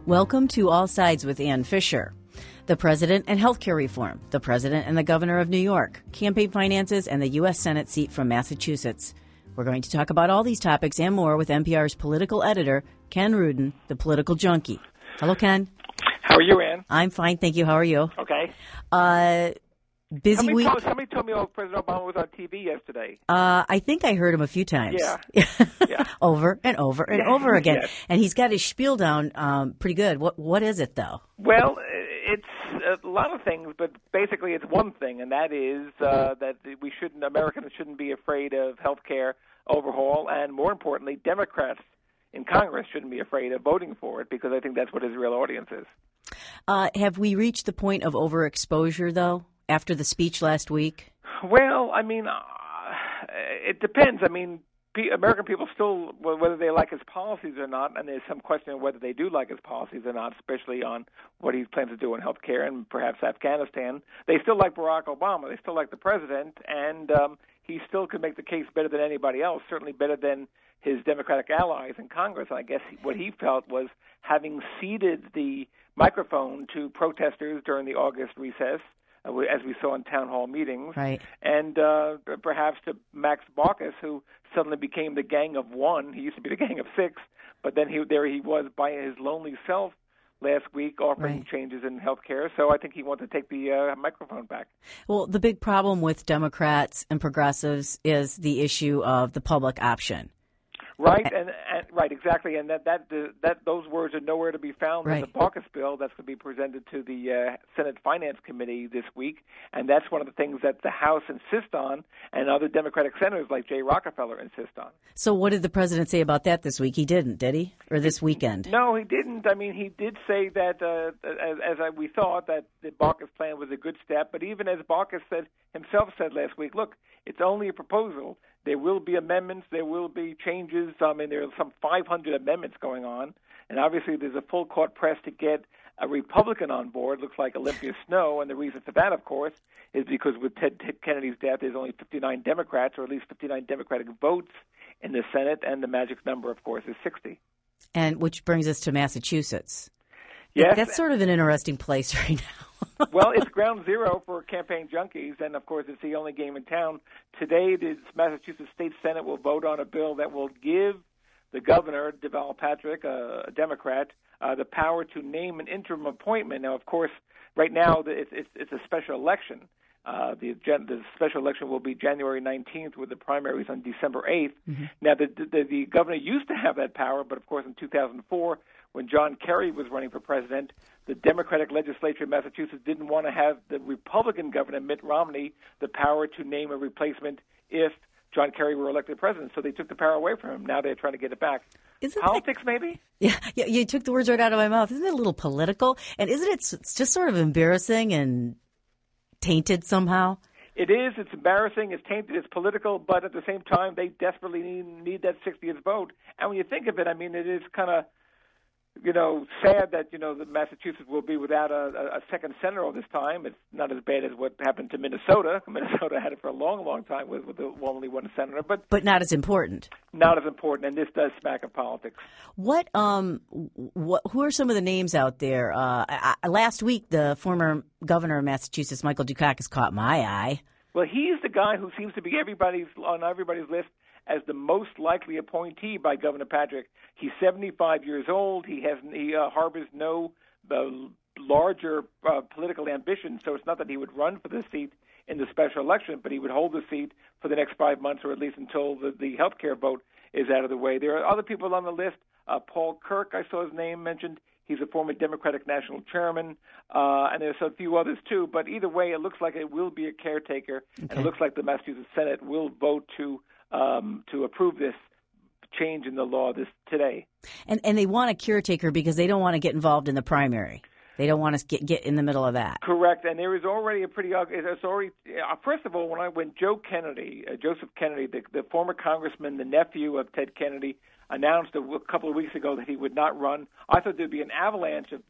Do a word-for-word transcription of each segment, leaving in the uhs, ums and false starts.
Welcome to All Sides with Ann Fisher. The President and Healthcare Reform, the President and the Governor of New York, campaign finances, and the U S Senate seat from Massachusetts. We're going to talk about all these topics and more with N P R's political editor, Ken Rudin, the political junkie. Hello, Ken. How are you, Ann? I'm fine, thank you. How are you? Okay. Uh, busy somebody week. Told, somebody told me oh, President Obama was on T V yesterday. Uh, I think I heard him a few times. Yeah. yeah. over and over and yeah. over again. Yes. And he's got his spiel down um, pretty good. What What is it, though? Well, it's a lot of things, but basically it's one thing, and that is uh, that we shouldn't, Americans shouldn't be afraid of health care overhaul, and more importantly, Democrats in Congress shouldn't be afraid of voting for it, because I think that's what his real audience is. Uh, have we reached the point of overexposure, though, after the speech last week? Well, I mean, uh, it depends. I mean, American people still, whether they like his policies or not, and there's some question of whether they do like his policies or not, especially on what he plans to do in health care and perhaps Afghanistan, they still like Barack Obama. They still like the president, and um, he still could make the case better than anybody else, certainly better than his Democratic allies in Congress. I guess what he felt was having ceded the microphone to protesters during the August recess, as we saw in town hall meetings, right. and uh, perhaps to Max Baucus, who suddenly became the gang of one. He used to be the gang of six, but then he, there he was by his lonely self last week offering right. changes in health care. So I think he wants to take the uh, microphone back. Well, the big problem with Democrats and progressives is the issue of the public option. Right, and, and right, exactly, and that that that those words are nowhere to be found right. in the Baucus bill that's going to be presented to the uh, Senate Finance Committee this week, and that's one of the things that the House insists on, and other Democratic senators like Jay Rockefeller insist on. So, what did the president say about that this week? He didn't, did he, or this weekend? No, he didn't. I mean, he did say that, uh, as, as I, we thought, that the Baucus plan was a good step. But even as Baucus said himself said last week, look, it's only a proposal. There will be amendments. There will be changes. I mean, there are some five hundred amendments going on. And obviously there's a full court press to get a Republican on board. Looks like Olympia Snowe. And the reason for that, of course, is because with Ted, Ted Kennedy's death, there's only fifty-nine Democrats, or at least fifty-nine Democratic votes in the Senate. And the magic number, of course, is sixty. And which brings us to Massachusetts. Yes. That's sort of an interesting place right now. Well, it's ground zero for campaign junkies, and, of course, it's the only game in town. Today, the Massachusetts State Senate will vote on a bill that will give the governor, Deval Patrick, a Democrat, uh, the power to name an interim appointment. Now, of course, right now it's, it's, it's a special election. Uh, the, the special election will be January nineteenth with the primaries on December eighth. Mm-hmm. Now, the, the, the governor used to have that power, but, of course, in two thousand four, when John Kerry was running for president, the Democratic legislature in Massachusetts didn't want to have the Republican governor, Mitt Romney, the power to name a replacement if John Kerry were elected president. So they took the power away from him. Now they're trying to get it back. Isn't Politics, that, maybe? Yeah, yeah, you took the words right out of my mouth. Isn't it a little political? And isn't it it's just sort of embarrassing and tainted somehow? It is. It's embarrassing. It's tainted. It's political. But at the same time, they desperately need, need that sixtieth vote. And when you think of it, I mean, it is kind of, you know, sad that, you know, that Massachusetts will be without a, a second senator all this time. It's not as bad as what happened to Minnesota. Minnesota had it for a long, long time with, with the, only one senator. But but not as important. Not as important, and this does smack of politics. What, um, what, who are some of the names out there? Uh, I, last week, the former governor of Massachusetts, Michael Dukakis, caught my eye. Well, he's the guy who seems to be everybody's on everybody's list as the most likely appointee by Governor Patrick. He's seventy-five years old. He has he uh, harbors no uh, larger uh, political ambition, so it's not that he would run for the seat in the special election, but he would hold the seat for the next five months, or at least until the, the health care vote is out of the way. There are other people on the list. Uh, Paul Kirk, I saw his name mentioned. He's a former Democratic national chairman, uh, and there's a few others too. But either way, it looks like it will be a caretaker, okay. And it looks like the Massachusetts Senate will vote to um, to approve this change in the law this today. And and they want a caretaker because they don't want to get involved in the primary. They don't want to get get in the middle of that. Correct, and there is already a pretty ugly. It's already uh, first of all, when I when Joe Kennedy, uh, Joseph Kennedy, the, the former congressman, the nephew of Ted Kennedy, announced a, a couple of weeks ago that he would not run, I thought there'd be an avalanche of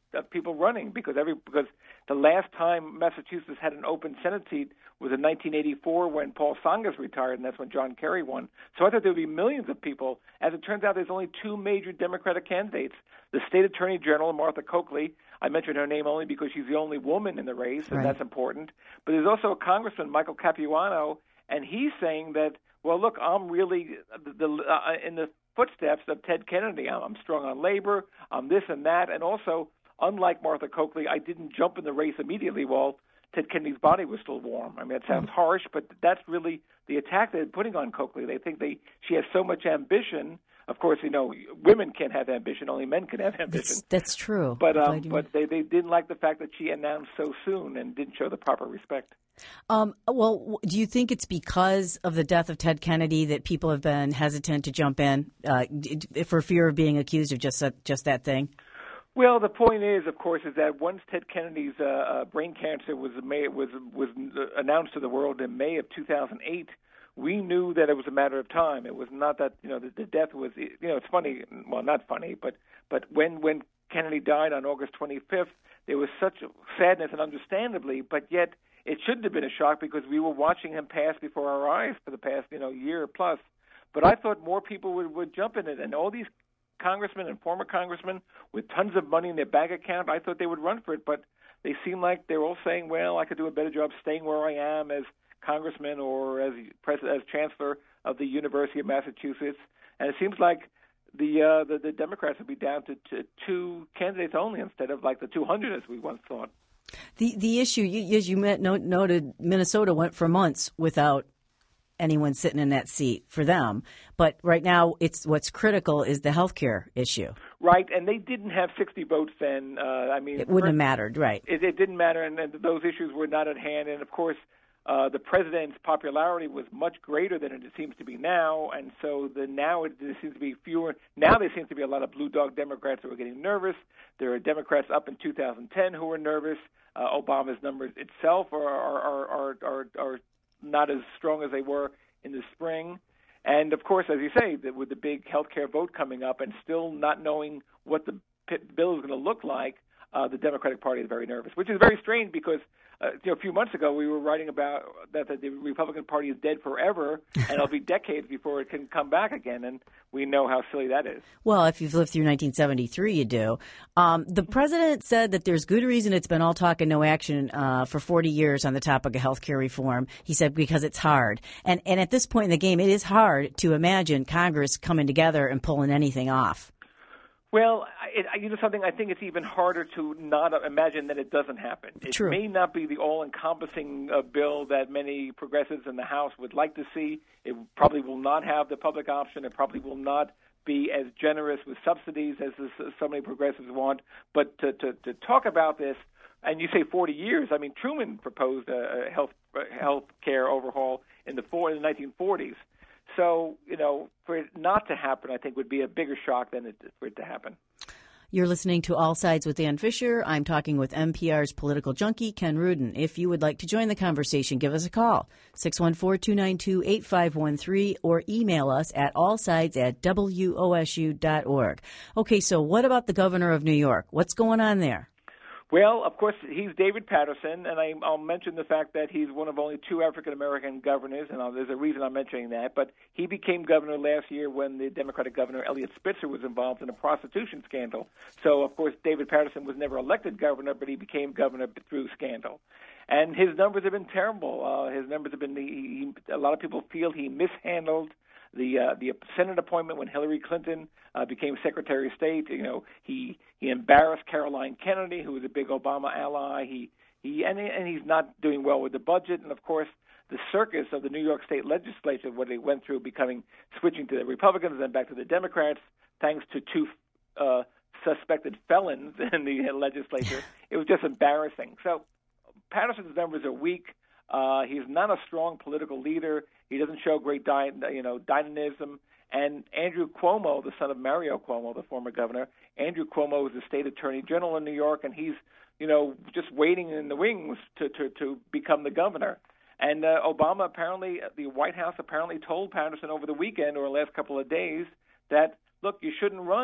of people running because every because the last time Massachusetts had an open Senate seat was in nineteen eighty-four when Paul Tsongas retired, and that's when John Kerry won. So I thought there would be millions of people. As it turns out, there's only two major Democratic candidates: the state attorney general, Martha Coakley. I mentioned her name only because she's the only woman in the race, and right. that's important. But there's also a congressman, Michael Capuano, and he's saying that, well, look, I'm really the, the, uh, in the footsteps of Ted Kennedy. I'm, I'm strong on labor, I'm this and that, and also, unlike Martha Coakley, I didn't jump in the race immediately while Ted Kennedy's body was still warm. I mean, it sounds harsh, but that's really the attack they're putting on Coakley. They think they she has so much ambition. Of course, you know, women can't have ambition; only men can have ambition. That's, that's true. But um, but they, they didn't like the fact that she announced so soon and didn't show the proper respect. Um, well, do you think it's because of the death of Ted Kennedy that people have been hesitant to jump in uh, for fear of being accused of just that, just that thing? Well, the point is, of course, is that once Ted Kennedy's uh, uh, brain cancer was May, was was announced to the world in May of two thousand eight, we knew that it was a matter of time. It was not that, you know, the, the death was, you know, it's funny, well, not funny, but but when when Kennedy died on August twenty-fifth, there was such sadness, and understandably, but yet it shouldn't have been a shock because we were watching him pass before our eyes for the past, you know, year plus. But I thought more people would, would jump in it, and all these congressmen and former congressmen with tons of money in their bank account, I thought they would run for it, but they seem like they're all saying, well, I could do a better job staying where I am as congressman or as president, as chancellor of the University of Massachusetts. And it seems like the uh, the, the Democrats will be down to, to two candidates only instead of like the two hundred as we once thought. The the issue, as you noted, Minnesota went for months without anyone sitting in that seat for them. But right now, it's what's critical is the health care issue. Right, and they didn't have sixty votes then. Uh, I mean, it wouldn't first, have mattered, right? It, it didn't matter, and, and those issues were not at hand. And of course, uh, the president's popularity was much greater than it seems to be now, and so the now it there seems to be fewer. Now there seems to be a lot of blue dog Democrats who are getting nervous. There are Democrats up in two thousand ten who are nervous. Uh, Obama's numbers itself are are, are are are are not as strong as they were in the spring. And, of course, as you say, that with the big health care vote coming up and still not knowing what the bill is going to look like, uh, the Democratic Party is very nervous, which is very strange because uh, you know, a few months ago we were writing about that, that the Republican Party is dead forever and it'll be decades before it can come back again, and we know how silly that is. Well, if you've lived through nineteen seventy-three, you do. Um, the president said that there's good reason it's been all talk and no action uh, for forty years on the topic of health care reform. He said because it's hard. And, and at this point in the game, it is hard to imagine Congress coming together and pulling anything off. Well, it, you know something, I think it's even harder to not imagine that it doesn't happen. It True. may not be the all-encompassing uh, bill that many progressives in the House would like to see. It probably will not have the public option. It probably will not be as generous with subsidies as this, so many progressives want. But to, to, to talk about this, and you say forty years, I mean, Truman proposed a, a health a health care overhaul in the, four, in the nineteen forties. So, you know, for it not to happen, I think would be a bigger shock than it, for it to happen. You're listening to All Sides with Ann Fisher. I'm talking with N P R's political junkie, Ken Rudin. If you would like to join the conversation, give us a call, six one four, two nine two, eight five one three, or email us at allsides at W O S U dot org. Okay, so what about the governor of New York? What's going on there? Well, of course, he's David Paterson, and I, I'll mention the fact that he's one of only two African-American governors, and I'll, there's a reason I'm mentioning that, but he became governor last year when the Democratic governor, Eliot Spitzer, was involved in a prostitution scandal. So, of course, David Paterson was never elected governor, but he became governor through scandal. And his numbers have been terrible. Uh, his numbers have been, he, he, a lot of people feel he mishandled the uh, the Senate appointment when Hillary Clinton uh, became Secretary of State. You know, he he embarrassed Caroline Kennedy, who was a big Obama ally. He he and and he's not doing well with the budget. And of course, the circus of the New York State legislature, what they went through, becoming switching to the Republicans and then back to the Democrats, thanks to two uh, suspected felons in the legislature. It was just embarrassing. So Patterson's numbers are weak. Uh, he's not a strong political leader. He doesn't show great, dy- you know, dynamism. And Andrew Cuomo, the son of Mario Cuomo, the former governor, Andrew Cuomo is the state attorney general in New York, and he's, you know, just waiting in the wings to, to, to become the governor. And uh, Obama apparently, the White House apparently told Patterson over the weekend or the last couple of days that, look, you shouldn't run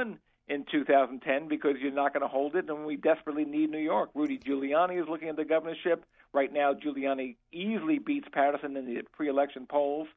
in two thousand ten because you're not going to hold it, and we desperately need New York. Rudy Giuliani is looking at the governorship. Right now, Giuliani easily beats Patterson in the pre-election polls.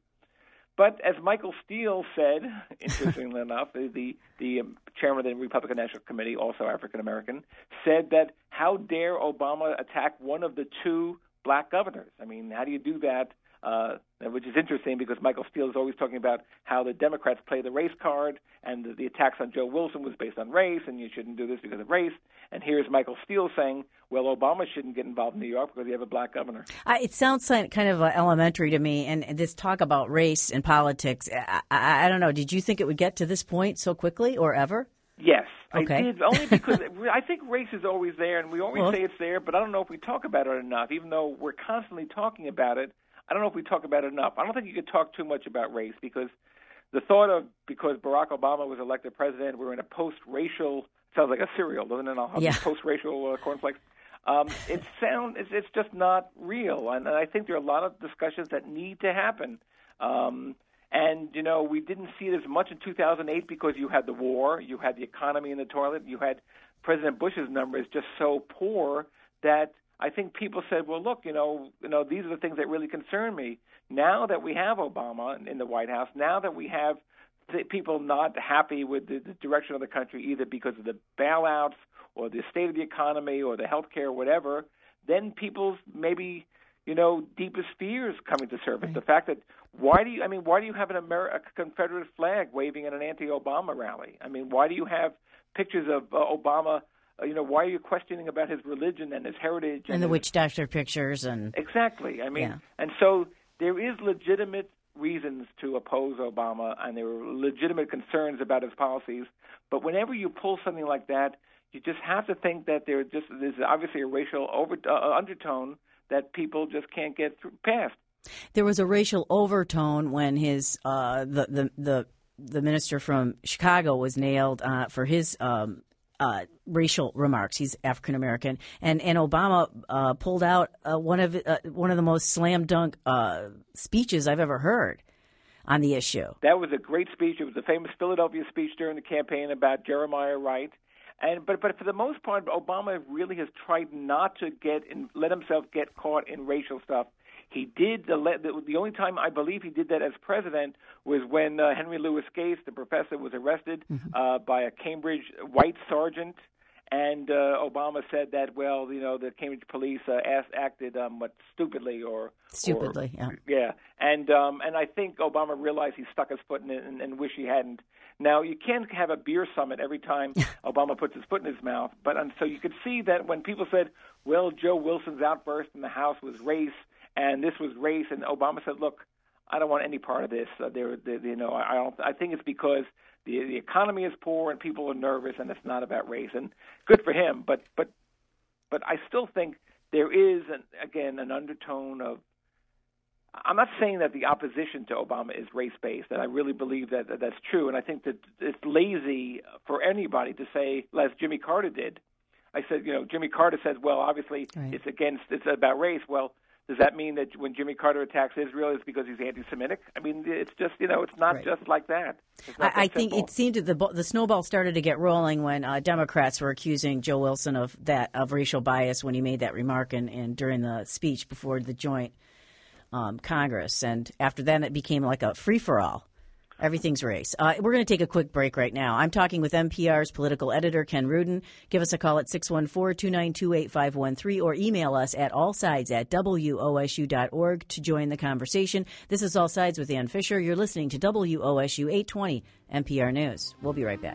But as Michael Steele said, interestingly enough, the, the um, chairman of the Republican National Committee, also African-American, said that how dare Obama attack one of the two black governors? I mean, how do you do that? Uh, which is interesting because Michael Steele is always talking about how the Democrats play the race card, and the, the attacks on Joe Wilson was based on race, and you shouldn't do this because of race. And here's Michael Steele saying, well, Obama shouldn't get involved in New York because you have a black governor. Uh, it sounds like kind of uh, elementary to me, and this talk about race and politics, I, I, I don't know, did you think it would get to this point so quickly or ever? Yes, okay. I did, only because I think race is always there, and we always well, say it's there, but I don't know if we talk about it enough, even though we're constantly talking about it. I don't know if we talk about it enough. I don't think you could talk too much about race because the thought of because Barack Obama was elected president, we're in a post-racial, sounds like a cereal, doesn't it? I'll have yeah. post-racial uh, cornflakes. Um, it sound, it's, it's just not real, and, and I think there are a lot of discussions that need to happen. Um, and, you know, we didn't see it as much in two thousand eight because you had the war, you had the economy in the toilet, you had President Bush's numbers just so poor that I think people said, well, look, you know, you know, these are the things that really concern me. Now that we have Obama in the White House, now that we have th- people not happy with the, the direction of the country, either because of the bailouts or the state of the economy or the health care or whatever, then people's maybe, you know, deepest fears coming to surface. Right. The fact that why do you, I mean, why do you have an Amer- a Confederate flag waving at an anti-Obama rally? I mean, why do you have pictures of uh, Obama? You know, why are you questioning about his religion and his heritage? And, and the his... witch doctor pictures. and Exactly. I mean, yeah. and so there is legitimate reasons to oppose Obama, and there are legitimate concerns about his policies. But whenever you pull something like that, you just have to think that there just there's obviously a racial over, uh, undertone that people just can't get through, past. There was a racial overtone when his uh, the, the the the minister from Chicago was nailed uh, for his um, uh, racial remarks. He's African American, and and Obama uh, pulled out uh, one of uh, one of the most slam dunk uh, speeches I've ever heard on the issue. That was a great speech. It was a famous Philadelphia speech during the campaign about Jeremiah Wright. And but but for the most part, Obama really has tried not to get in, let himself get caught in racial stuff. He did the, the the only time I believe he did that as president was when uh, Henry Louis Gates, the professor, was arrested mm-hmm. uh, by a Cambridge white sergeant, and uh, Obama said that well, you know, the Cambridge police uh, asked, acted um, what stupidly or stupidly, or, yeah, yeah, and um, and I think Obama realized he stuck his foot in it and, and wish he hadn't. Now, you can't have a beer summit every time Obama puts his foot in his mouth, but um, so you could see that when people said, well, Joe Wilson's outburst in the House was race, and this was race, and Obama said, look, I don't want any part of this. Uh, they're, they're, you know, I, don't, I think it's because the, the economy is poor and people are nervous, and it's not about race, and good for him, but but but I still think there is, an, again, an undertone of, I'm not saying that the opposition to Obama is race-based, and I really believe that, that that's true. And I think that it's lazy for anybody to say, as Jimmy Carter did. I said, you know, Jimmy Carter said, well, obviously right. it's against, it's about race. Well, does that mean that when Jimmy Carter attacks Israel, it's because he's anti-Semitic? I mean, it's just, you know, it's not right. just like that. I, I think it seemed that the the snowball started to get rolling when uh, Democrats were accusing Joe Wilson of that of racial bias when he made that remark and, and during the speech before the joint Um, Congress, and after that it became like a free-for-all. Everything's race. Uh, we're going to take a quick break right now. I'm talking with N P R's political editor, Ken Rudin. Give us a call at six one four, two nine two, eight five one three or email us at allsides at W O S U dot org to join the conversation. This is All Sides with Ann Fisher. You're listening to W O S U eight twenty N P R News. We'll be right back.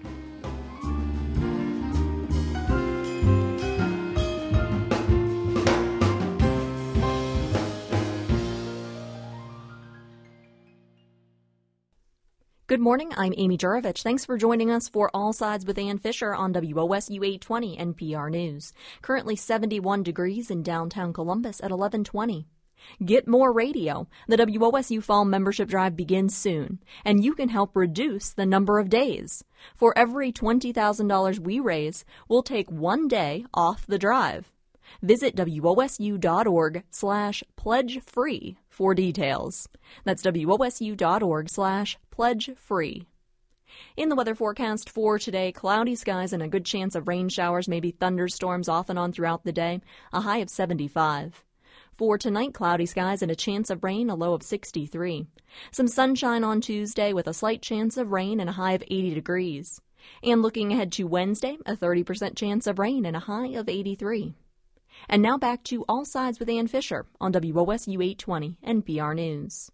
Good morning, I'm Amy Jurovich. Thanks for joining us for All Sides with Ann Fisher on W O S U eight twenty N P R News. Currently seventy-one degrees in downtown Columbus at eleven twenty. Get more radio. The W O S U Fall Membership Drive begins soon, and you can help reduce the number of days. For every twenty thousand dollars we raise, we'll take one day off the drive. Visit W O S U dot org slash pledge free for details. That's W O S U dot org slash pledge free. In the weather forecast for today, cloudy skies and a good chance of rain showers, maybe thunderstorms off and on throughout the day, a high of seventy-five. For tonight, cloudy skies and a chance of rain, a low of sixty-three. Some sunshine on Tuesday with a slight chance of rain and a high of eighty degrees. And looking ahead to Wednesday, a thirty percent chance of rain and a high of eighty-three. And now back to All Sides with Ann Fisher on W O S U eight twenty N P R News.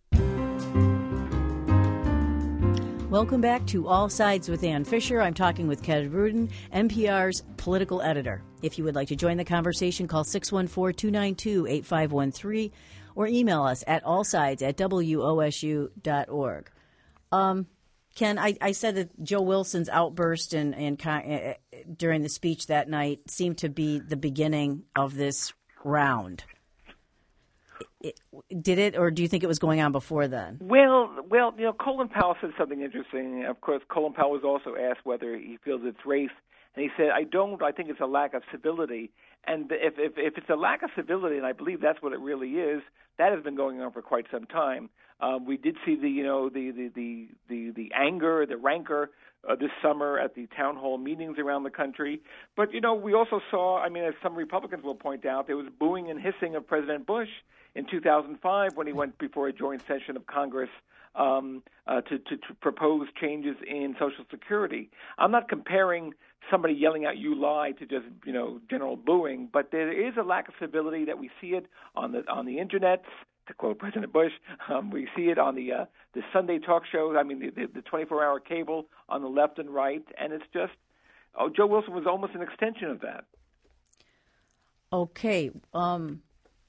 Welcome back to All Sides with Ann Fisher. I'm talking with Ken Rudin, N P R's political editor. If you would like to join the conversation, call six one four, two nine two, eight five one three or email us at allsides at W O S U dot org. Um, Ken, I, I said that Joe Wilson's outburst and, and uh, during the speech that night seemed to be the beginning of this round. It, did it, or do you think it was going on before then? Well, well, you know, Colin Powell said something interesting. Of course, Colin Powell was also asked whether he feels it's race, and he said, "I don't. I think it's a lack of civility." And if if if it's a lack of civility, and I believe that's what it really is, that has been going on for quite some time. Um, we did see the you know the the the the, the anger, the rancor uh, this summer at the town hall meetings around the country. But you know, we also saw. I mean, as some Republicans will point out, there was booing and hissing of President Bush in two thousand five when he went before a joint session of Congress um, uh, to, to, to propose changes in Social Security. I'm not comparing somebody yelling out "you lie" to just you know general booing, but there is a lack of civility that we see it on the on the internet. To quote President Bush, um, we see it on the uh, the Sunday talk shows. I mean, the, the twenty-four hour cable on the left and right, and it's just oh, Joe Wilson was almost an extension of that. Okay, um,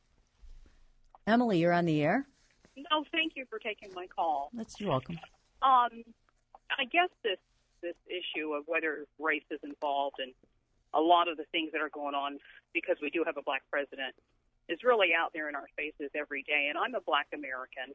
Emily, you're on the air. No, thank you for taking my call. That's you're welcome. Um, I guess this this issue of whether race is involved in a lot of the things that are going on because we do have a black president is really out there in our faces every day. And I'm a black American.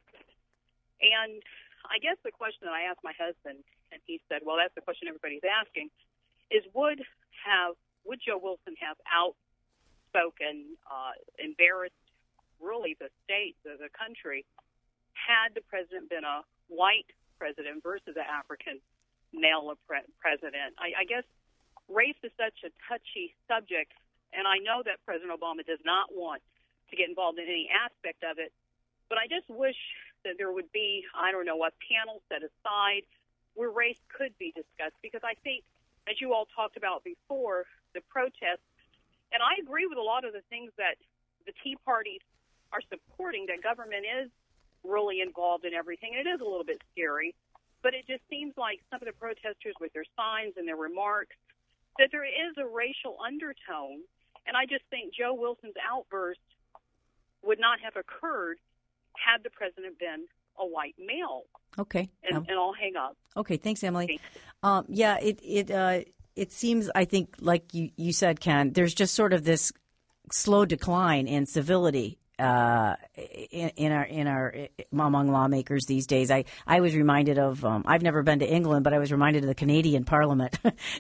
And I guess the question that I asked my husband, and he said, well, that's the question everybody's asking, is would have would Joe Wilson have outspoken, uh, embarrassed really the state, the, the country, had the president been a white president versus an African male pre- president? I, I guess race is such a touchy subject, and I know that President Obama does not want to get involved in any aspect of it, but I just wish that there would be, I don't know, a panel set aside where race could be discussed, because I think, as you all talked about before, the protests, and I agree with a lot of the things that the Tea Party are supporting, that government is really involved in everything. It is a little bit scary, but it just seems like some of the protesters with their signs and their remarks, that there is a racial undertone, and I just think Joe Wilson's outburst would not have occurred had the president been a white male. Okay. And, um, and I'll hang up. Okay, thanks, Emily. Thanks. Um, yeah, it it uh, it seems, I think, like you, you said, Ken, there's just sort of this slow decline in civility uh, in, in our in our among lawmakers these days. I, I was reminded of um, I've never been to England, but I was reminded of the Canadian Parliament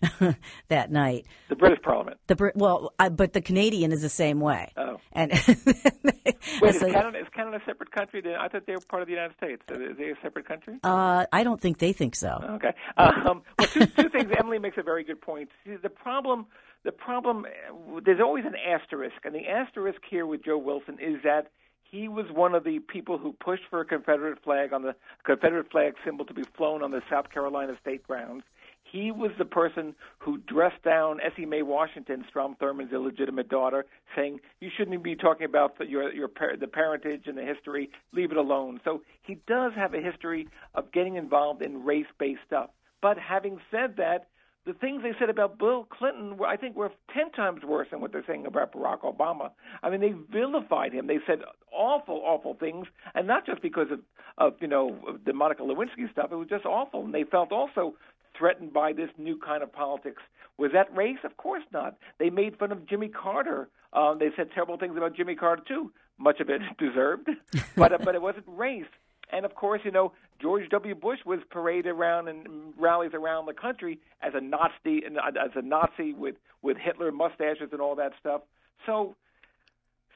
that night. The British Parliament. The Brit well, I, but the Canadian is the same way. Oh, and wait, is like, Canada is Canada a separate country? I thought they were part of the United States. Is they a separate country? Uh, I don't think they think so. Okay. Um, well, two, two things. Emily makes a very good point. See, the problem. The problem, there's always an asterisk, and the asterisk here with Joe Wilson is that he was one of the people who pushed for a Confederate flag on the Confederate flag symbol to be flown on the South Carolina state grounds. He was the person who dressed down Essie Mae Washington, Strom Thurmond's illegitimate daughter, saying you shouldn't be talking about the, your your the parentage and the history. Leave it alone. So he does have a history of getting involved in race-based stuff. But having said that, the things they said about Bill Clinton, were, I think, were ten times worse than what they're saying about Barack Obama. I mean, they vilified him. They said awful, awful things, and not just because of, of you know, the Monica Lewinsky stuff. It was just awful, and they felt also threatened by this new kind of politics. Was that race? Of course not. They made fun of Jimmy Carter. Um, they said terrible things about Jimmy Carter, too. Much of it deserved, but uh, but it wasn't race. And, of course, you know, George W. Bush was paraded around and rallies around the country as a Nazi, as a Nazi with, with Hitler mustaches and all that stuff. So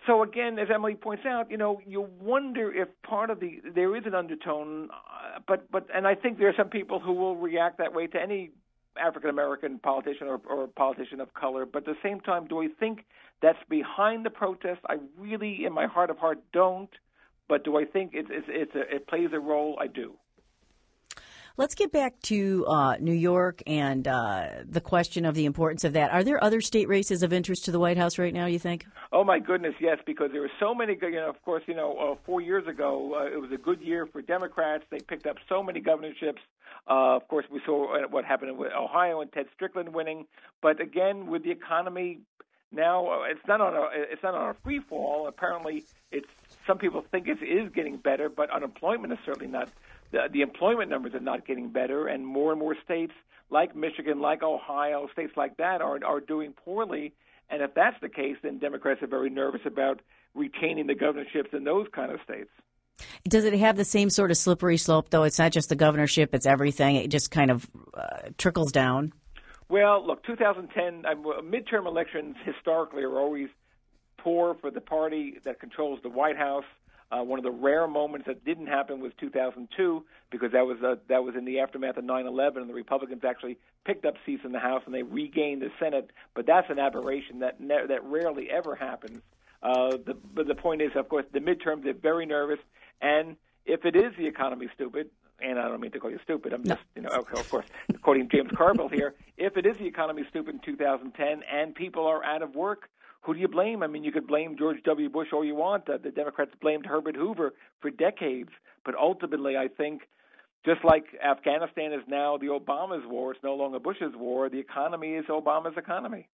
So again, as Emily points out, you know, you wonder if part of the there is an undertone, uh, but but and I think there are some people who will react that way to any African American politician or, or politician of color. But at the same time, do I think that's behind the protest? I really, in my heart of heart, don't. But do I think it's it's, it's a, it plays a role? I do. Let's get back to uh, New York and uh, the question of the importance of that. Are there other state races of interest to the White House right now, you think? Oh, my goodness, yes, because there were so many, you know, of course, you know, uh, four years ago, uh, it was a good year for Democrats. They picked up so many governorships. Uh, of course, we saw what happened with Ohio and Ted Strickland winning. But again, with the economy now, uh, it's not on a it's not on a free fall. Apparently, it's some people think it is getting better, but unemployment is certainly not. The, the employment numbers are not getting better, and more and more states like Michigan, like Ohio, states like that are are doing poorly. And if that's the case, then Democrats are very nervous about retaining the governorships in those kind of states. Does it have the same sort of slippery slope, though? It's not just the governorship, it's everything. It just kind of uh, trickles down. Well, look, two thousand ten, uh, midterm elections historically are always poor for the party that controls the White House. Uh, one of the rare moments that didn't happen was two thousand two, because that was uh, that was in the aftermath of nine eleven, and the Republicans actually picked up seats in the House and they regained the Senate. But that's an aberration that ne- that rarely ever happens. Uh, the, but the point is, of course, the midterms are very nervous, and if it is the economy stupid, and I don't mean to call you stupid, I'm just, you know, okay, of course, quoting James Carville here, if it is the economy stupid in two thousand ten and people are out of work, who do you blame? I mean, you could blame George W. Bush all you want. Uh, the Democrats blamed Herbert Hoover for decades. But ultimately, I think, just like Afghanistan is now the Obama's war, it's no longer Bush's war, the economy is Obama's economy.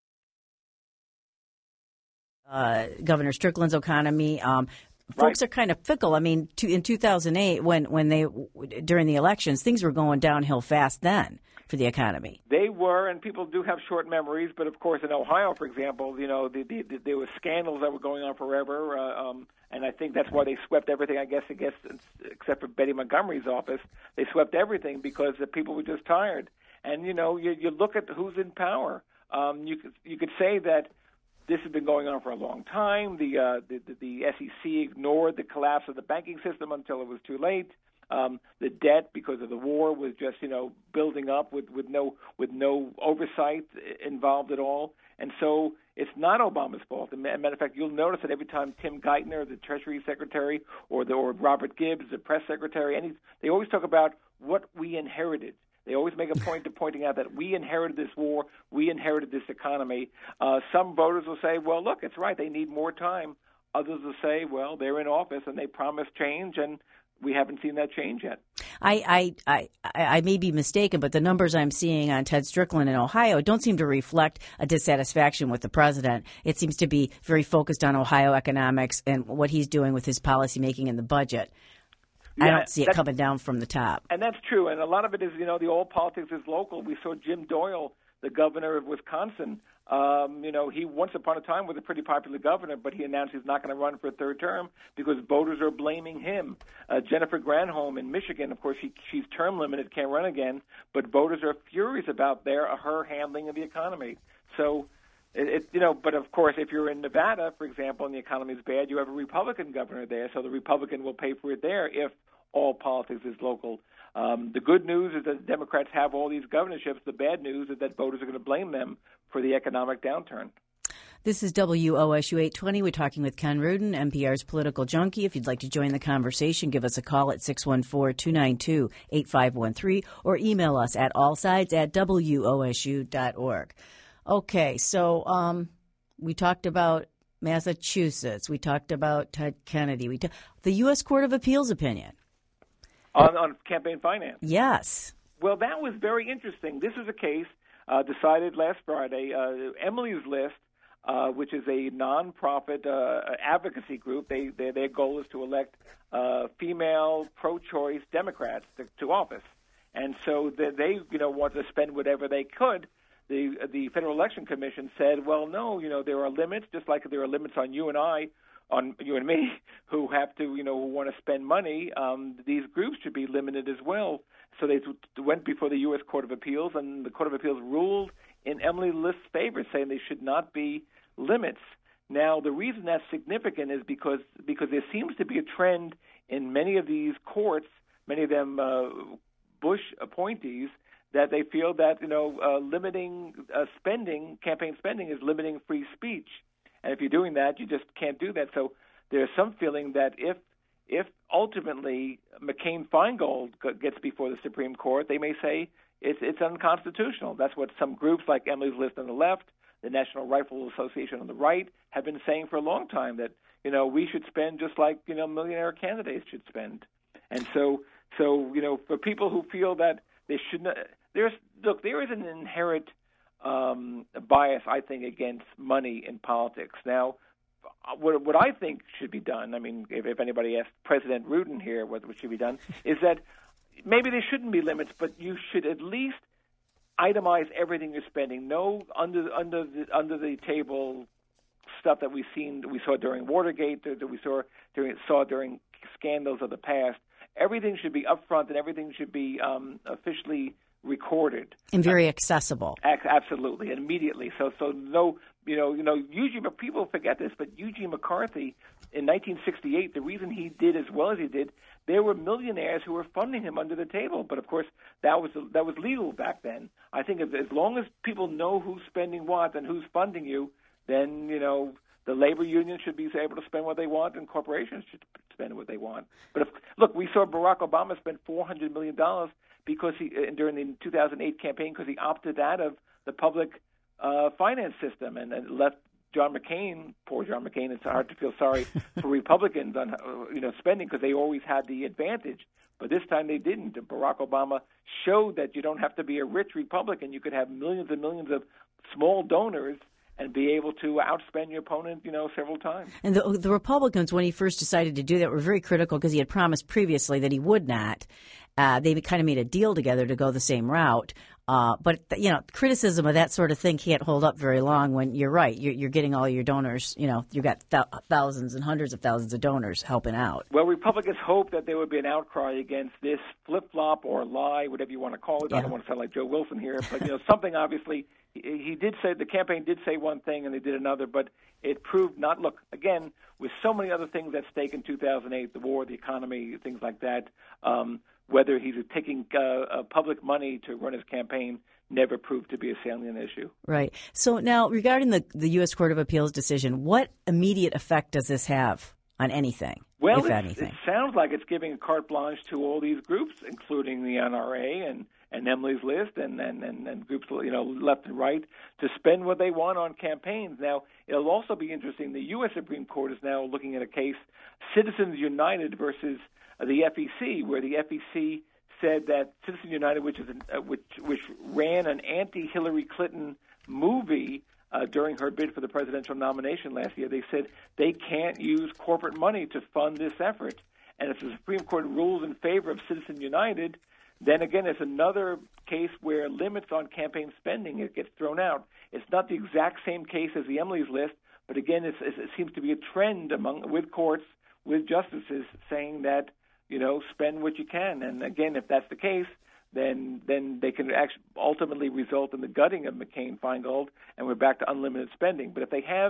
Uh, Governor Strickland's economy. Um, folks right. are kind of fickle. I mean, to, in two thousand eight, when, when they during the elections, things were going downhill fast then for the economy. They were, and people do have short memories. But of course, in Ohio, for example, you know, the, the, the, there were scandals that were going on forever, uh, um, and I think that's why they swept everything. I guess, I guess, except for Betty Montgomery's office, they swept everything because the people were just tired. And you know, you, you look at who's in power. Um, you could you could say that this has been going on for a long time. The, uh, the, the the S E C ignored the collapse of the banking system until it was too late. Um, the debt, because of the war, was just you know building up with, with no with no oversight involved at all. And so it's not Obama's fault. As a matter of fact, you'll notice that every time Tim Geithner, the Treasury Secretary, or the, or Robert Gibbs, the press secretary, and they always talk about what we inherited. They always make a point of pointing out that we inherited this war, we inherited this economy. Uh, some voters will say, well, look, it's right, they need more time. Others will say, well, they're in office and they promised change, and we haven't seen that change yet. I, I, I, I may be mistaken, but the numbers I'm seeing on Ted Strickland in Ohio don't seem to reflect a dissatisfaction with the president. It seems to be very focused on Ohio economics and what he's doing with his policymaking in the budget. Yeah, I don't see it coming down from the top. And that's true. And a lot of it is, you know, the old politics is local. We saw Jim Doyle, the governor of Wisconsin. Um, you know, he once upon a time was a pretty popular governor, but he announced he's not going to run for a third term because voters are blaming him. Uh, Jennifer Granholm in Michigan, of course, she, she's term limited, can't run again, but voters are furious about their her handling of the economy. So, it, it, you know, but of course, if you're in Nevada, for example, and the economy is bad, you have a Republican governor there, so the Republican will pay for it there if all politics is local. Um, the good news is that the Democrats have all these governorships. The bad news is that voters are going to blame them for the economic downturn. This is W O S U eight twenty. We're talking with Ken Rudin, N P R's political junkie. If you'd like to join the conversation, give us a call at six one four, two nine two, eight five one three or email us at allsides at W O S U dot org. Okay, so um, we talked about Massachusetts. We talked about Ted Kennedy. We t- the U S Court of Appeals opinion. On, on campaign finance. Yes. Well, that was very interesting. This is a case uh, decided last Friday. Uh, Emily's List, uh, which is a nonprofit uh, advocacy group, they, they, their goal is to elect uh, female pro-choice Democrats to, to office. And so they, they, you know, want to spend whatever they could. The the Federal Election Commission said, well, no, you know, there are limits, just like there are limits on you and I, on you and me, who have to, you know, who want to spend money. Um, these groups should be limited as well. So they went before the U S Court of Appeals, and the Court of Appeals ruled in Emily List's favor, saying there should not be limits. Now, the reason that's significant is because because there seems to be a trend in many of these courts, many of them uh, Bush appointees, that they feel that, you know, uh, limiting uh, spending, campaign spending, is limiting free speech. And if you're doing that, you just can't do that. So there's some feeling that if if ultimately McCain-Feingold gets before the Supreme Court, they may say it's, it's unconstitutional. That's what some groups like Emily's List on the left, the National Rifle Association on the right, have been saying for a long time, that, you know, we should spend just like, you know, millionaire candidates should spend. And so, so you know, for people who feel that they should not, there's, look, there is an inherent um, bias, I think, against money in politics. Now, what, what I think should be done, I mean, if, if anybody asked President Rudin here what, what should be done, is that maybe there shouldn't be limits, but you should at least itemize everything you're spending. No under under the under the table stuff that we've seen, we saw during Watergate, that we saw during saw during scandals of the past. Everything should be upfront, and everything should be um, officially recorded and very accessible. Uh, absolutely, and immediately. So so no, you know, you know, Eugene. But people forget this, but Eugene McCarthy in nineteen sixty-eight, the reason he did as well as he did, there were millionaires who were funding him under the table. But of course, that was that was legal back then. I think if, as long as people know who's spending what and who's funding you, then, you know, the labor union should be able to spend what they want, and corporations should spend what they want. But if, look, we saw Barack Obama spend four hundred million dollars because he during the two thousand eight campaign because he opted out of the public uh, finance system and, and left John McCain, poor John McCain. It's hard to feel sorry for Republicans on you know spending because they always had the advantage. But this time they didn't. Barack Obama showed that you don't have to be a rich Republican. You could have millions and millions of small donors and be able to outspend your opponent, you know, several times. And the, the Republicans, when he first decided to do that, were very critical because he had promised previously that he would not. Uh, they kind of made a deal together to go the same route. Uh, but, you know, criticism of that sort of thing can't hold up very long when you're right. You're, you're getting all your donors, you know, you've got th- thousands and hundreds of thousands of donors helping out. Well, Republicans hope that there would be an outcry against this flip-flop or lie, whatever you want to call it. Yeah. I don't want to sound like Joe Wilson here, but, you know, something obviously he, he did say, the campaign did say one thing and they did another, but it proved not, look, again, with so many other things at stake in two thousand eight, the war, the economy, things like that, um, whether he's taking uh, uh, public money to run his campaign never proved to be a salient issue. Right. So now, regarding the, the U S Court of Appeals decision, what immediate effect does this have on anything, well, if it, anything? It sounds like it's giving a carte blanche to all these groups, including the N R A and, and Emily's List and, and, and, and groups, you know, left and right, to spend what they want on campaigns. Now, it'll also be interesting. The U S Supreme Court is now looking at a case, Citizens United versus the F E C, where the F E C said that Citizens United, which is an, uh, which which ran an anti-Hillary Clinton movie uh, during her bid for the presidential nomination last year, they said they can't use corporate money to fund this effort. And if the Supreme Court rules in favor of Citizens United, then again, it's another case where limits on campaign spending it gets thrown out. It's not the exact same case as the Emily's List, but again, it's, it seems to be a trend among with courts, with justices saying that, you know, spend what you can. And again, if that's the case, then then they can actually ultimately result in the gutting of McCain-Feingold, and we're back to unlimited spending. But if they have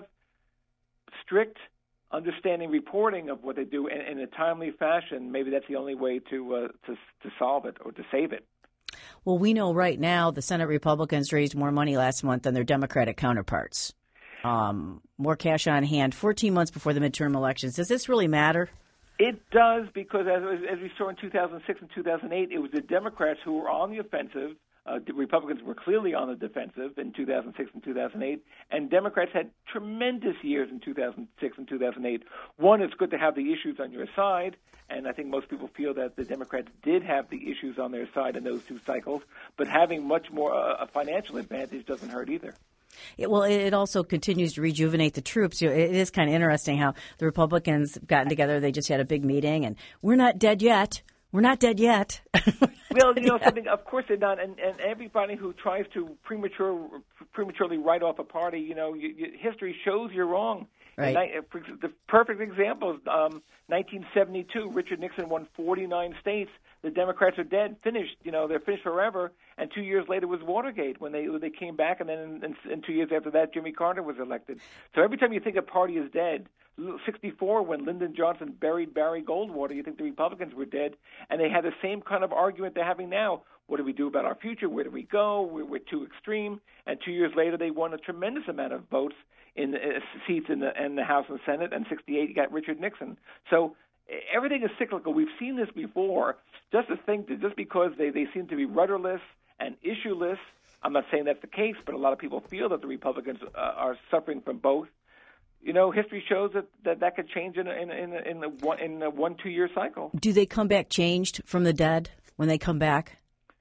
strict understanding reporting of what they do in, in a timely fashion, maybe that's the only way to, uh, to to solve it or to save it. Well, we know right now the Senate Republicans raised more money last month than their Democratic counterparts. Um, more cash on hand fourteen months before the midterm elections. Does this really matter? It does, because as, as we saw in two thousand six and two thousand eight, it was the Democrats who were on the offensive. Uh, the Republicans were clearly on the defensive in two thousand six and two thousand eight, and Democrats had tremendous years in two thousand six and two thousand eight. One, it's good to have the issues on your side, and I think most people feel that the Democrats did have the issues on their side in those two cycles, but having much more uh, a financial advantage doesn't hurt either. It, well, it also continues to rejuvenate the troops. It is kind of interesting how the Republicans have gotten together. They just had a big meeting, and we're not dead yet. We're not dead yet. Well, you know, something. Of course they're not, and, and everybody who tries to premature, prematurely write off a party. You know, you, you, history shows you're wrong. Right. And the perfect example is um, nineteen seventy-two. Richard Nixon won forty-nine states. The Democrats are dead, finished. You know, they're finished forever. And two years later was Watergate when they when they came back, and then in, in, in two years after that, Jimmy Carter was elected. So every time you think a party is dead, sixty-four when Lyndon Johnson buried Barry Goldwater, you think the Republicans were dead, and they had the same kind of argument they're having now. What do we do about our future? Where do we go? We're, we're too extreme. And two years later, they won a tremendous amount of votes in the, uh, seats in the, in the House and Senate, and sixty-eight, you got Richard Nixon. So everything is cyclical. We've seen this before. Just to think that just because they, they seem to be rudderless and issueless, I'm not saying that's the case, but a lot of people feel that the Republicans uh, are suffering from both. You know, history shows that that, that could change in a, in a, in a, in a one in a one two year cycle. Do they come back changed from the dead when they come back?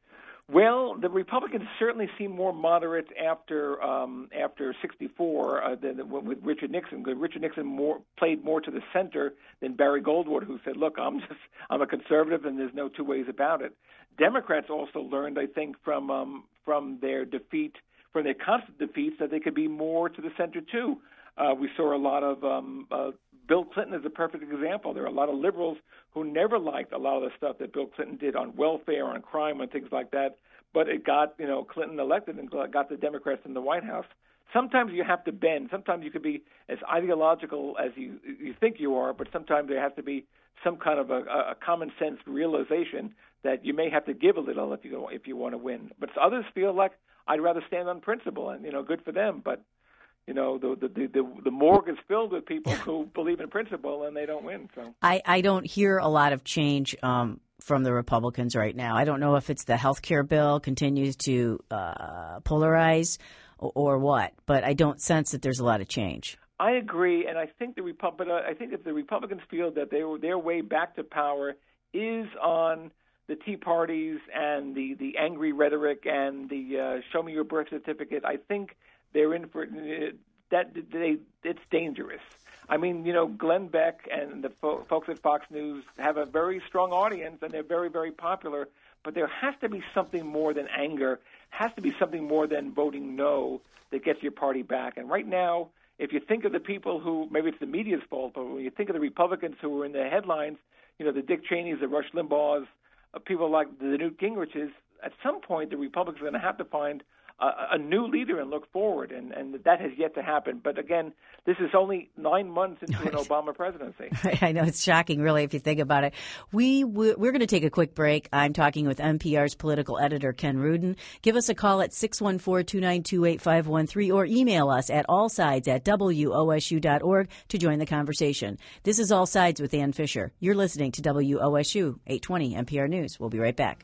Well, the Republicans certainly seem more moderate after um, after sixty-four uh, than, than with Richard Nixon. Because Richard Nixon more, played more to the center than Barry Goldwater, who said, "Look, I'm just I'm a conservative, and there's no two ways about it." Democrats also learned, I think, from um, from their defeat, from their constant defeats, that they could be more to the center too. Uh, we saw a lot of um, uh, Bill Clinton is a perfect example. There are a lot of liberals who never liked a lot of the stuff that Bill Clinton did on welfare, on crime, and things like that. But it got, you know, Clinton elected and got the Democrats in the White House. Sometimes you have to bend. Sometimes you can be as ideological as you you think you are, but sometimes there has to be some kind of a, a common sense realization that you may have to give a little if you if you want to win. But others feel like I'd rather stand on principle, and you know, good for them. But you know, the the the, the morgue is filled with people who believe in principle and they don't win. So I, I don't hear a lot of change um, from the Republicans right now. I don't know if it's the health care bill continues to uh, polarize or, or what, but I don't sense that there's a lot of change. I agree, and I think the Repub- but I think if the Republicans feel that they were, their way back to power is on the Tea Parties and the, the angry rhetoric and the uh, show me your birth certificate, I think they're in for that. They, it's dangerous. I mean, you know, Glenn Beck and the fo- folks at Fox News have a very strong audience, and they're very, very popular. But there has to be something more than anger. Has to be something more than voting no that gets your party back. And right now, if you think of the people who, maybe it's the media's fault, but when you think of the Republicans who were in the headlines, you know, the Dick Cheneys, the Rush Limbaughs, uh, people like the Newt Gingriches, at some point the Republicans are going to have to find a, a new leader and look forward, and, and that has yet to happen. But again, this is only nine months into an Obama presidency. I know, it's shocking, really, if you think about it. We, we're going to take a quick break. I'm talking with N P R's political editor, Ken Rudin. Give us a call at six one four, two nine two, eight five one three or email us at allsides at W O S U dot org to join the conversation. This is All Sides with Ann Fisher. You're listening to W O S U eight twenty N P R News. We'll be right back.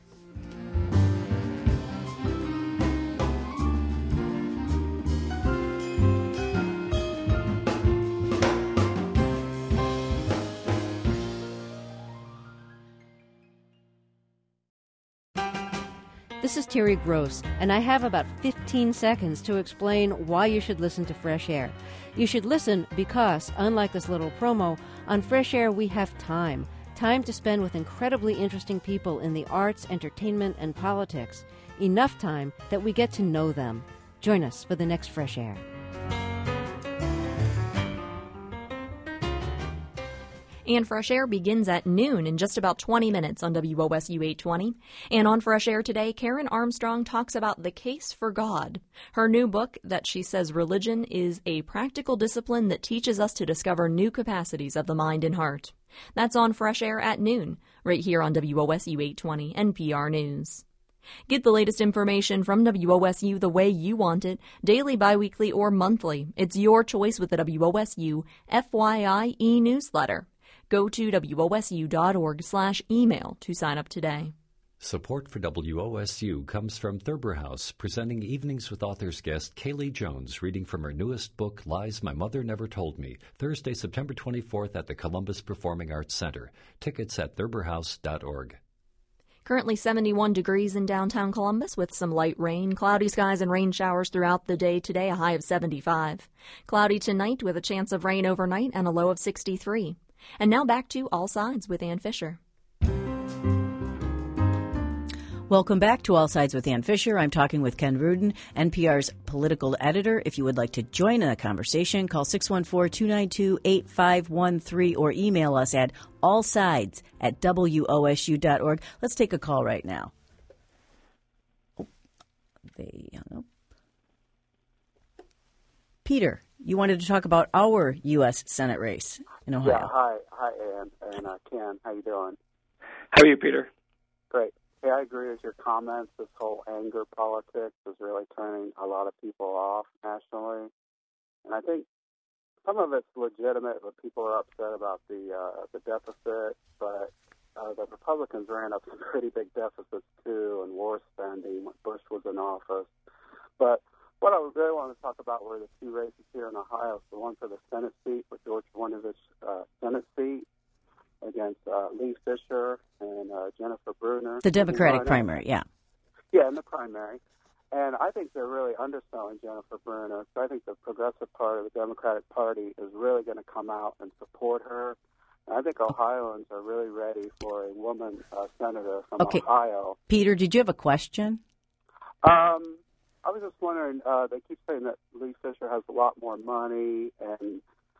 This is Terry Gross, and I have about fifteen seconds to explain why you should listen to Fresh Air. You should listen because, unlike this little promo, on Fresh Air we have time. Time to spend with incredibly interesting people in the arts, entertainment, and politics. Enough time that we get to know them. Join us for the next Fresh Air. And Fresh Air begins at noon in just about twenty minutes on W O S U eight twenty. And on Fresh Air today, Karen Armstrong talks about the case for God. Her new book that she says religion is a practical discipline that teaches us to discover new capacities of the mind and heart. That's on Fresh Air at noon, right here on W O S U eight twenty N P R News. Get the latest information from W O S U the way you want it, daily, biweekly, or monthly. It's your choice with the W O S U F Y I e-newsletter. Go to W O S U dot org slash email to sign up today. Support for W O S U comes from Thurber House, presenting Evenings with Authors guest Kaylee Jones, reading from her newest book, Lies My Mother Never Told Me, Thursday, September twenty-fourth at the Columbus Performing Arts Center. Tickets at thurber house dot org. Currently seventy-one degrees in downtown Columbus with some light rain, cloudy skies and rain showers throughout the day today, a high of seventy-five. Cloudy tonight with a chance of rain overnight and a low of sixty-three. And now back to All Sides with Ann Fisher. Welcome back to All Sides with Ann Fisher. I'm talking with Ken Rudin, N P R's political editor. If you would like to join in the conversation, call six one four, two nine two, eight five one three or email us at allsides at W O S U dot org. Let's take a call right now. Oh, they hung up. Peter, you wanted to talk about our U S Senate race in Ohio. Yeah, hi, hi, Ann and uh, Ken. How you doing? How are you, Peter? Great. Hey, I agree with your comments. This whole anger politics is really turning a lot of people off nationally, and I think some of it's legitimate, but people are upset about the uh, the deficit. But uh, the Republicans ran up some pretty big deficits too, and war spending when Bush was in office. But what I really want to talk about were the two races here in Ohio. So one for the Senate seat with George Voinovich, uh, Senate seat against uh, Lee Fisher and uh, Jennifer Brunner. The Democratic primary, yeah. Yeah, in the primary. And I think they're really underselling Jennifer Brunner. So I think the progressive part of the Democratic Party is really going to come out and support her. And I think Ohioans are really ready for a woman uh, senator from okay. Ohio. Peter, did you have a question? Um, I was just wondering, uh, they keep saying that Lee Fisher has a lot more money, and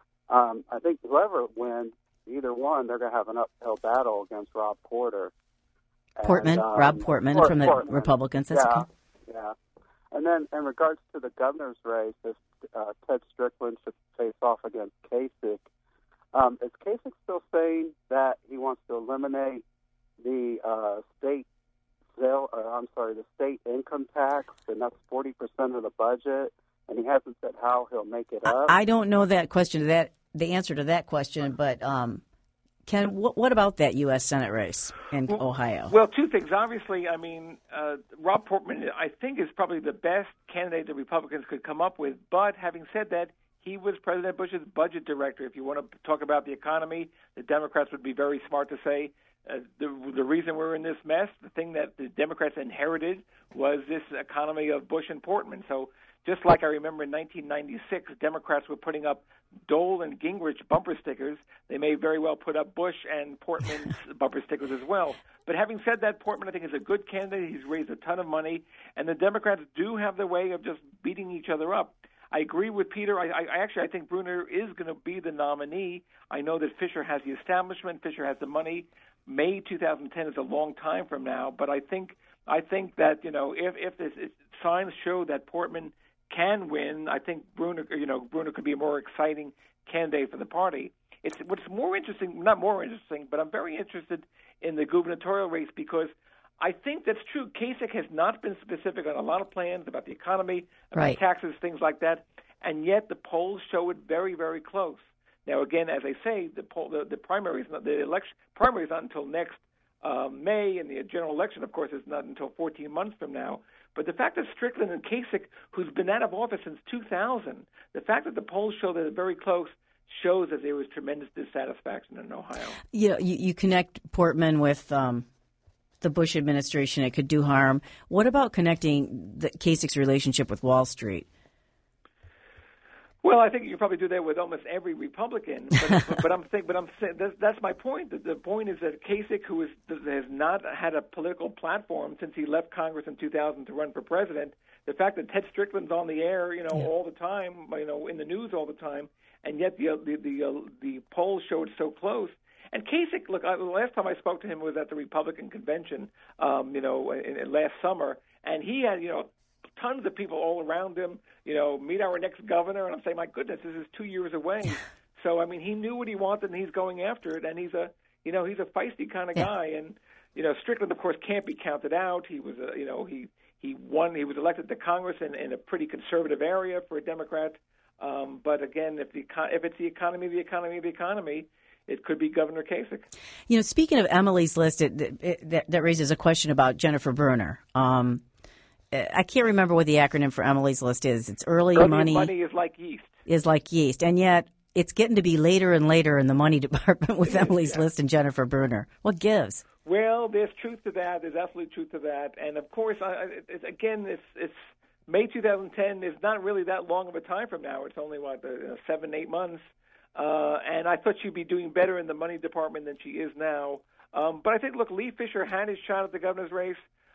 um, I think whoever wins, either one, they're going to have an uphill battle against Rob Porter. Portman, and, um, Rob Portman Port- from the Portman. Republicans. That's yeah, okay. yeah. And then in regards to the governor's race, if uh, Ted Strickland should face off against Kasich, um, is Kasich still saying that he wants to eliminate the uh, state sale, or I'm sorry, the state income tax, and that's forty percent of the budget, and he hasn't said how he'll make it up? I don't know that question, that the answer to that question, but um, Ken, what, what about that U S Senate race in well, Ohio? Well, two things. Obviously, I mean, uh, Rob Portman, I think, is probably the best candidate the Republicans could come up with. But having said that, he was President Bush's budget director. If you want to talk about the economy, the Democrats would be very smart to say, Uh, the the reason we're in this mess, the thing that the Democrats inherited, was this economy of Bush and Portman. So just like I remember in nineteen ninety-six, Democrats were putting up Dole and Gingrich bumper stickers. They may very well put up Bush and Portman's bumper stickers as well. But having said that, Portman, I think, is a good candidate. He's raised a ton of money, and the Democrats do have the way of just beating each other up. I agree with Peter. I, I actually I think Brunner is going to be the nominee. I know that Fisher has the establishment. Fisher has the money. May two thousand ten is a long time from now, but I think I think that you know if if this if signs show that Portman can win, I think Brunner you know Brunner could be a more exciting candidate for the party. It's what's more interesting, not more interesting, but I'm very interested in the gubernatorial race because I think that's true. Kasich has not been specific on a lot of plans about the economy, about right. taxes, things like that, and yet the polls show it very, very close. Now, again, as I say, the poll, the, the primary is not, the election primary is not until next uh, May, and the general election, of course, is not until fourteen months from now. But the fact that Strickland and Kasich, who's been out of office since two thousand, the fact that the polls show that it's very close shows that there was tremendous dissatisfaction in Ohio. You know, you, you connect Portman with um, the Bush administration; it could do harm. What about connecting the Kasich's relationship with Wall Street? Well, I think you can probably do that with almost every Republican, but, but, but I'm think, but I'm saying that's, that's my point. The, the point is that Kasich, who is, has not had a political platform since he left Congress in two thousand to run for president, the fact that Ted Strickland's on the air, you know, yeah. all the time, you know, in the news all the time, and yet the the the, uh, the polls showed so close. And Kasich, look, I, the last time I spoke to him was at the Republican convention, um, you know, in, in last summer, and he had, you know, tons of people all around him, you know, meet our next governor, and I'm saying, my goodness, this is two years away. So, I mean, he knew what he wanted, and he's going after it, and he's a, you know, he's a feisty kind of guy, and, you know, Strickland, of course, can't be counted out. He was, a, you know, he he won, he was elected to Congress in, in a pretty conservative area for a Democrat, um, but again, if the if it's the economy, the economy, the economy, it could be Governor Kasich. You know, speaking of Emily's List, it, it, that, that raises a question about Jennifer Brunner. Um, I can't remember what the acronym for Emily's List is. It's early, early money. money is like yeast. Is like yeast. And yet it's getting to be later and later in the money department with Emily's List and Jennifer Brunner. What gives? Well, there's truth to that. There's absolute truth to that. And, of course, I, it's, again, it's, it's May two thousand ten is not really that long of a time from now. It's only, what, uh, seven, eight months. Uh, and I thought she'd be doing better in the money department than she is now. Um, but I think, look, Lee Fisher had his shot at the governor's race.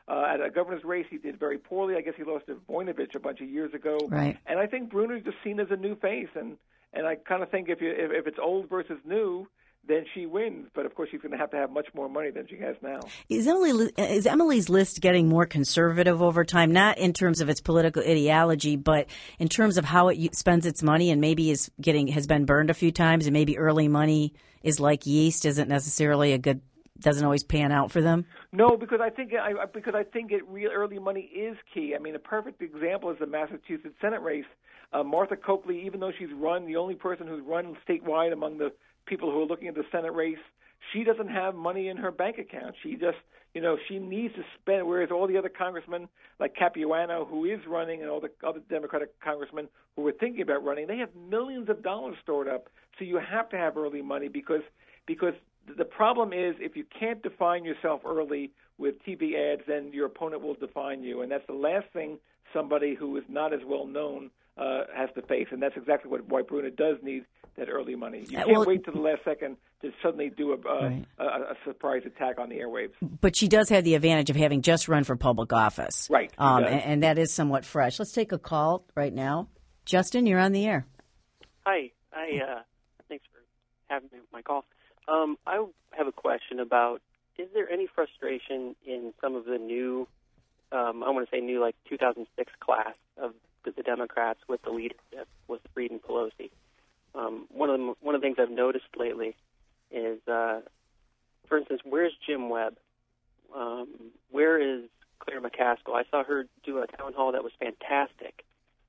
Uh, at a governor's race, he did very poorly. I guess he lost to Voinovich a bunch of years ago. Right. And I think Bruner's just seen as a new face. And, and I kind of think if, you, if, if it's old versus new, then she wins. But, of course, she's going to have to have much more money than she has now. Is, Emily, is Emily's list getting more conservative over time, not in terms of its political ideology, but in terms of how it spends its money, and maybe is getting has been burned a few times, and maybe early money is like yeast, isn't necessarily a good doesn't always pan out for them? No, because I think I, because I think it real early money is key. I mean, a perfect example is the Massachusetts Senate race. Uh, Martha Coakley, even though she's run, the only person who's run statewide among the people who are looking at the Senate race, she doesn't have money in her bank account. She just, you know, she needs to spend, whereas all the other congressmen like Capuano, who is running, and all the other Democratic congressmen who are thinking about running, they have millions of dollars stored up. So you have to have early money because because the problem is if you can't define yourself early with T V ads, then your opponent will define you. And that's the last thing somebody who is not as well known uh, has to face. And that's exactly what White Bruner does need, that early money. You can't well, wait to the last second to suddenly do a, uh, right. a, a surprise attack on the airwaves. But she does have the advantage of having just run for public office. Right. Um, and, and that is somewhat fresh. Let's take a call right now. Justin, you're on the air. Hi. I uh, thanks for having me with my call. Um, I have a question about, is there any frustration in some of the new, um, I want to say new, like two thousand six class of the, the Democrats with the leadership, with Reid and Pelosi? Um, one of the one of the things I've noticed lately is, uh, for instance, where's Jim Webb? Um, where is Claire McCaskill? I saw her do a town hall that was fantastic.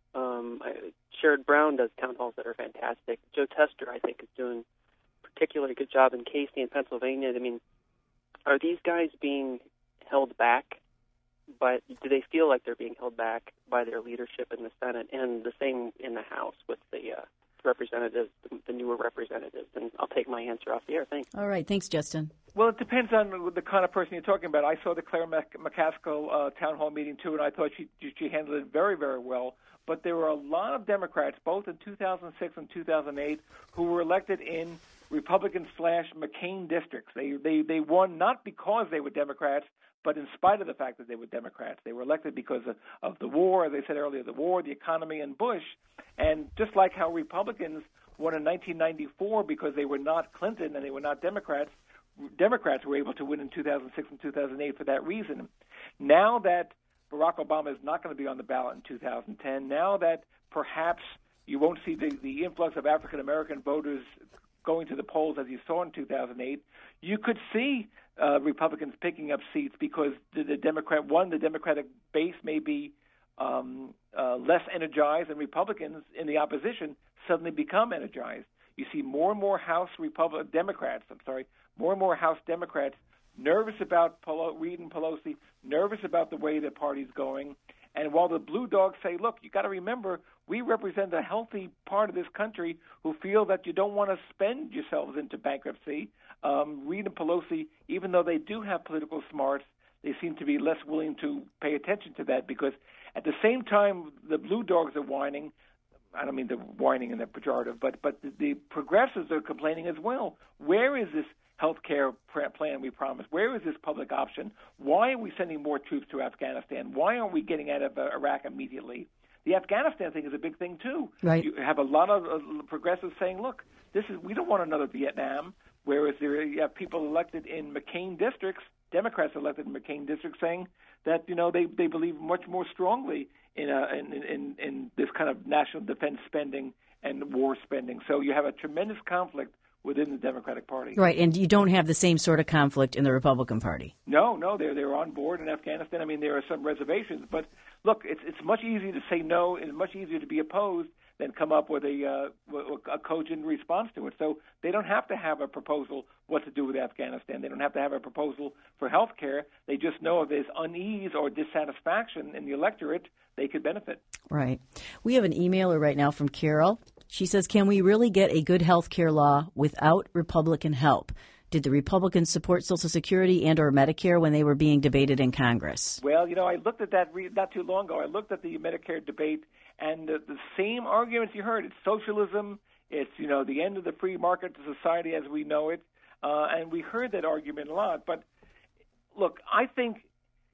Um, I, Sherrod Brown does town halls that are fantastic. Joe Tester, I think, is doing particularly good job in Casey in Pennsylvania. I mean, are these guys being held back? But do they feel like they're being held back by their leadership in the Senate, and the same in the House with the uh, representatives, the, the newer representatives? And I'll take my answer off the air. Thanks. All right. Thanks, Justin. Well, it depends on the kind of person you're talking about. I saw the Claire McCaskill uh, town hall meeting, too, and I thought she she handled it very, very well. But there were a lot of Democrats, both in two thousand six and two thousand eight, who were elected in Republican slash McCain districts. They, they they won not because they were Democrats, but in spite of the fact that they were Democrats. They were elected because of, of the war, as I said earlier, the war, the economy, and Bush. And just like how Republicans won in nineteen ninety-four because they were not Clinton and they were not Democrats, Democrats were able to win in two thousand six and two thousand eight for that reason. Now that Barack Obama is not going to be on the ballot in two thousand ten, now that perhaps you won't see the, the influx of African-American voters going to the polls as you saw in two thousand eight, you could see uh, Republicans picking up seats because the, the Democrat one, the Democratic base may be um, uh, less energized, and Republicans in the opposition suddenly become energized. You see more and more House Republic Democrats, I'm sorry, more and more House Democrats nervous about Pelo- Reid and Pelosi, nervous about the way the party's going. And while the blue dogs say, look, you got to remember, we represent a healthy part of this country who feel that you don't want to spend yourselves into bankruptcy. Um, Reid and Pelosi, even though they do have political smarts, they seem to be less willing to pay attention to that because at the same time the blue dogs are whining. I don't mean the whining in the pejorative, but, but the, the progressives are complaining as well. Where is this health care plan we promised? Where is this public option? Why are we sending more troops to Afghanistan? Why aren't we getting out of uh, Iraq immediately? The Afghanistan thing is a big thing, too. Right. You have a lot of uh, progressives saying, look, this is we don't want another Vietnam, whereas there you have people elected in McCain districts, Democrats elected in McCain districts saying that, you know, they, they believe much more strongly in, a, in, in, in this kind of national defense spending and war spending. So you have a tremendous conflict within the Democratic Party. Right, and you don't have the same sort of conflict in the Republican Party. No, no, they're they're on board in Afghanistan. I mean, there are some reservations, but look, it's it's much easier to say no, and much easier to be opposed than come up with a uh, a cogent response to it. So they don't have to have a proposal what to do with Afghanistan. They don't have to have a proposal for health care. They just know if there's unease or dissatisfaction in the electorate, they could benefit. Right. We have an emailer right now from Carol. She says, can we really get a good health care law without Republican help? Did the Republicans support Social Security and or Medicare when they were being debated in Congress? Well, you know, I looked at that re- not too long ago. I looked at the Medicare debate, and the, the same arguments you heard. It's socialism. It's, you know, the end of the free market society as we know it. Uh, and we heard that argument a lot. But, look, I think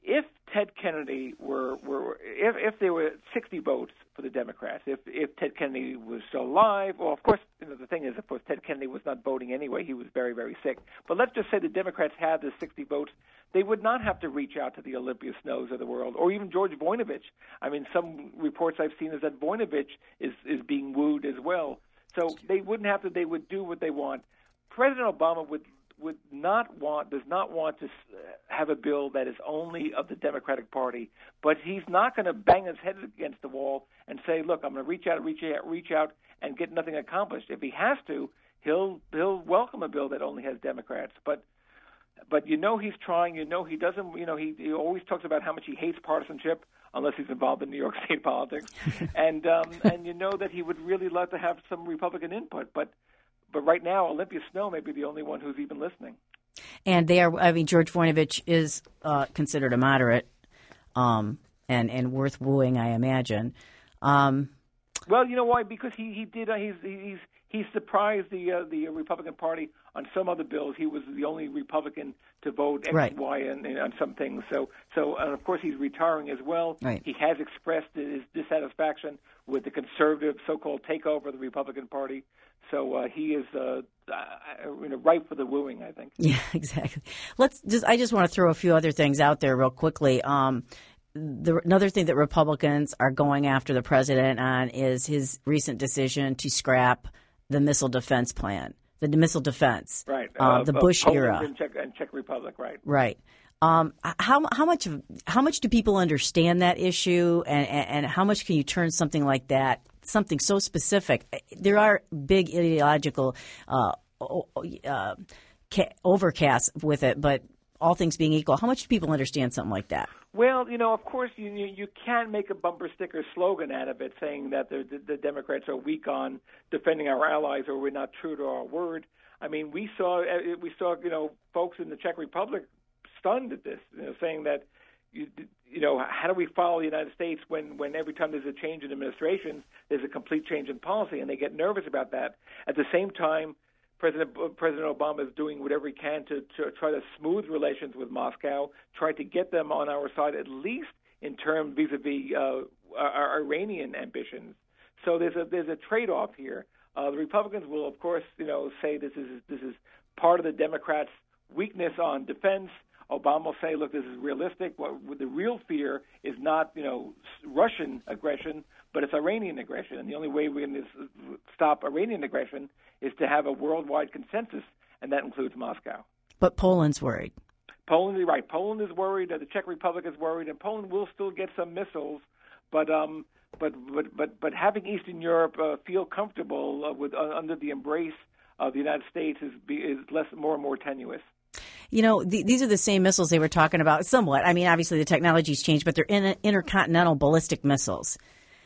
if Ted Kennedy were, were if, if there were sixty votes for the Democrats, if if Ted Kennedy was still alive, well, of course, you know, the thing is, of course, Ted Kennedy was not voting anyway. He was very, very sick. But let's just say the Democrats had the sixty votes. They would not have to reach out to the Olympia Snows of the world, or even George Voinovich. I mean, some reports I've seen is that Voinovich is, is being wooed as well. So they wouldn't have to, they would do what they want. President Obama would would not want, does not want to have a bill that is only of the Democratic Party, but he's not going to bang his head against the wall and say, look, I'm going to reach out, reach out, reach out, and get nothing accomplished. If he has to, he'll he'll welcome a bill that only has Democrats. But but you know he's trying. You know he doesn't. You know he, he always talks about how much he hates partisanship, unless he's involved in New York State politics, and um, and you know that he would really love to have some Republican input, but. But right now, Olympia Snowe may be the only one who's even listening. And they are, I mean, George Voinovich is uh, considered a moderate um, and, and worth wooing, I imagine. Um, well, you know why? Because he, he did, uh, he's, he's, he surprised the uh, the Republican Party on some other bills. He was the only Republican to vote X right. and Y and, and on some things. So, so and of course, he's retiring as well. Right. He has expressed his dissatisfaction with the conservative so-called takeover of the Republican Party. So uh, he is uh, uh, you know, ripe for the wooing, I think. Yeah, exactly. Let's just. I just want to throw a few other things out there real quickly. Um, the, another thing that Republicans are going after the president on is his recent decision to scrap the missile defense plan, the missile defense, right? Uh, uh, the uh, Bush Poland era, and Czech, and Czech Republic, right? Right. Um, how how much how much do people understand that issue, and, and, and how much can you turn something like that? Something so specific. There are big ideological uh, uh, overcasts with it, but all things being equal, how much do people understand something like that? Well, you know, of course, you you, you can't make a bumper sticker slogan out of it saying that the, the, the Democrats are weak on defending our allies or we're not true to our word. I mean, we saw we saw you know folks in the Czech Republic stunned at this, you know, saying that. You, you know, how do we follow the United States when, when every time there's a change in administrations, there's a complete change in policy, and they get nervous about that. At the same time, President President Obama is doing whatever he can to, to try to smooth relations with Moscow, try to get them on our side, at least in terms vis-a-vis uh, our Iranian ambitions. So there's a there's a trade-off here. Uh, the Republicans will, of course, you know, say this is this is part of the Democrats' weakness on defense. Obama will say, look, this is realistic. What, the real fear is not, you know, Russian aggression, but it's Iranian aggression. And the only way we're going to stop Iranian aggression is to have a worldwide consensus, and that includes Moscow. But Poland's worried. Poland, you're right. Poland is worried. The Czech Republic is worried, and Poland will still get some missiles. But um, but but but but having Eastern Europe uh, feel comfortable uh, with uh, under the embrace of the United States is is less more and more tenuous. You know, the, these are the same missiles they were talking about somewhat. I mean, obviously the technology's changed, but they're in, intercontinental ballistic missiles.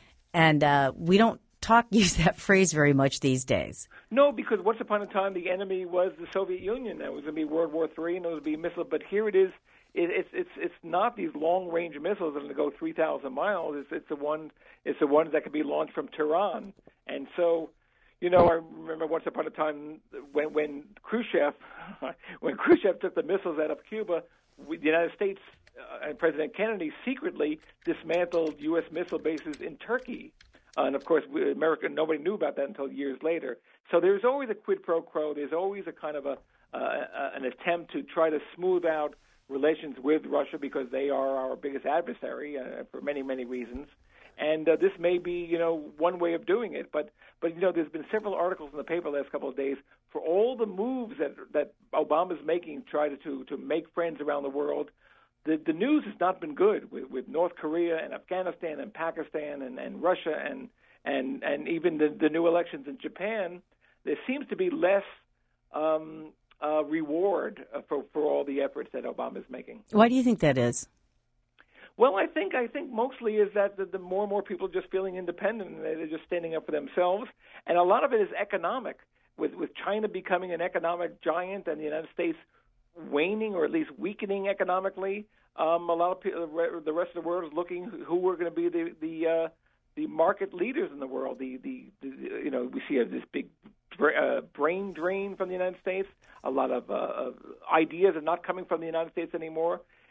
And uh, we don't talk use that phrase very much these days. No, because once upon a time the enemy was the Soviet Union. It was going to be World War Three, and it was going to be a missile. But here it is. It, it's it's it's not these long-range missiles that are going to go three thousand miles. It's it's the one it's the ones that can be launched from Tehran. And so, you know, I remember once upon a time when when Khrushchev when Khrushchev took the missiles out of Cuba, we, the United States uh, and President Kennedy secretly dismantled U S missile bases in Turkey. Uh, and of course, we, America nobody knew about that until years later. So there's always a quid pro quo. There's always a kind of a uh, an attempt to try to smooth out relations with Russia because they are our biggest adversary uh, for many many reasons. And uh, this may be, you know, one way of doing it. But, but you know, there's been several articles in the paper the last couple of days for all the moves that that Obama's making, to try to, to, to make friends around the world. The, the news has not been good with, with North Korea and Afghanistan and Pakistan and, and Russia and, and, and even the, the new elections in Japan. There seems to be less um, uh, reward for, for all the efforts that Obama's making. Why do you think that is? Well, I think I think mostly is that the, the more and more people are just feeling independent and they're just standing up for themselves, and a lot of it is economic. With with China becoming an economic giant and the United States waning or at least weakening economically, um, a lot of people, the rest of the world is looking who are going to be the the uh, the market leaders in the world. The, the, the you know we see this big uh, brain drain from the United States. A lot of, uh, of ideas are not coming from the United States anymore.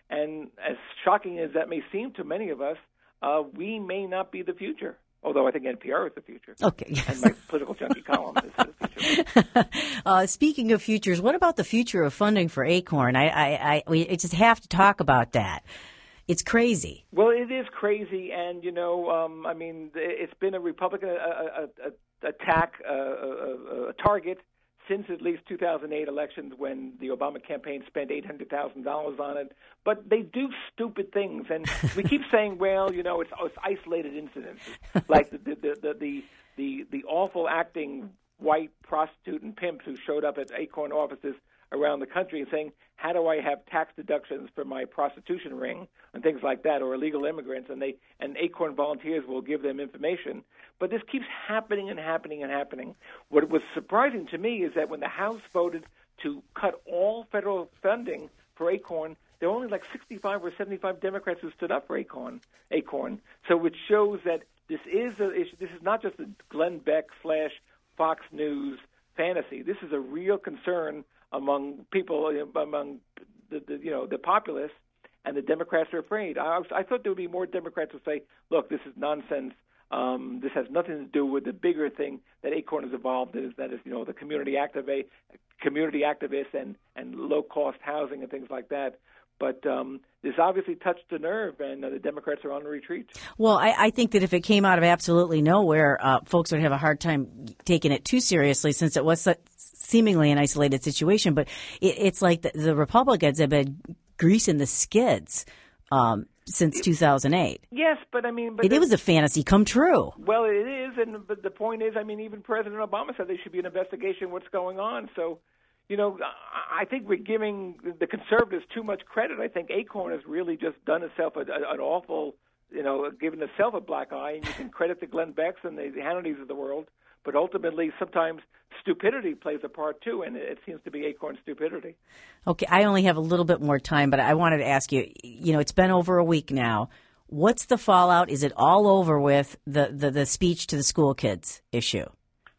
And as shocking as that may seem to many of us, uh, we may not be the future. Although I think N P R is the future. Okay. And my political junkie column is the future. uh, speaking of futures, what about the future of funding for ACORN? I, I, I, we just have to talk about that. It's crazy. Well, it is crazy, and you know, um, I mean, it's been a Republican uh, uh, attack, uh, a, a target since at least two thousand eight elections, when the Obama campaign spent eight hundred thousand dollars on it. But they do stupid things, and we keep saying, well, you know, it's, it's isolated incidents, like the the, the the the the awful acting white prostitute and pimps who showed up at ACORN offices around the country and saying, how do I have tax deductions for my prostitution ring and things like that, or illegal immigrants, and they and ACORN volunteers will give them information. But this keeps happening and happening and happening. What was surprising to me is that when the House voted to cut all federal funding for ACORN, there were only like sixty-five or seventy-five Democrats who stood up for ACORN. ACORN. So it shows that this is a issue. This is not just a Glenn Beck slash Fox News fantasy. This is a real concern among people, among the, the you know the populace, and the Democrats are afraid. I, I thought there would be more Democrats who say, "Look, this is nonsense. Um, this has nothing to do with the bigger thing that ACORN has evolved in, that is, you know, the community activate, community activists and and low cost housing and things like that." But um, this obviously touched the nerve, and uh, the Democrats are on the retreat. Well, I, I think that if it came out of absolutely nowhere, uh, folks would have a hard time taking it too seriously, since it was such, seemingly an isolated situation. But it, it's like the, the Republicans have been greasing the skids um, since two thousand eight. Yes, but I mean, but it, the, it was a fantasy come true. Well, it is, and but the point is, I mean, even President Obama said there should be an investigation of what's going on. So, you know, I think we're giving the conservatives too much credit. I think ACORN has really just done itself a, a, an awful, you know, given itself a black eye, and you can credit the Glenn Becks and the Hannitys of the world. But ultimately, sometimes stupidity plays a part, too, and it seems to be ACORN stupidity. Okay, I only have a little bit more time, but I wanted to ask you, you know, it's been over a week now. What's the fallout? Is it all over with the, the, the speech to the school kids issue?